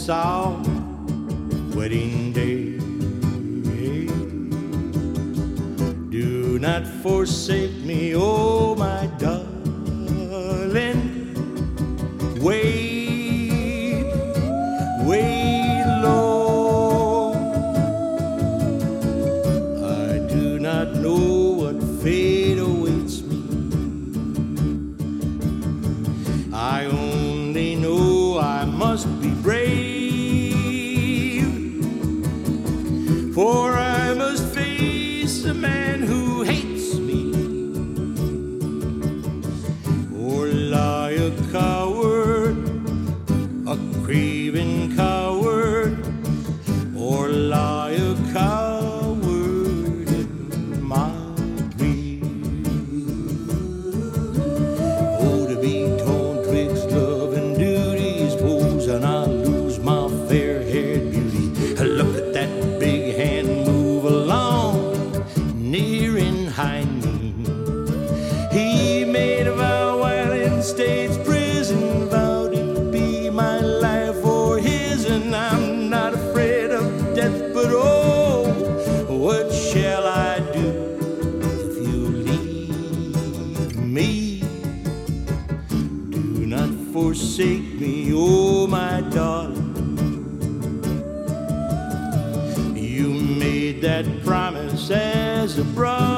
it's our wedding day. Do not forsake me, oh my darling. Wait, wait, Lord. I do not know what fate awaits me. I only know I must be brave, for I must face a man who hates me, or lie a coward, a craven coward, or lie a coward in my grave. Oh, to be torn twixt love and duty's woes, and I lose my fair-haired beauty. Look at that big hand move along, near in high noon. He made a vow while in state's prison, vowed to be my life or his, and I'm not afraid of death, but oh, what shall I do if you leave me? Do not forsake me, oh my darling. You made that promise as a brother.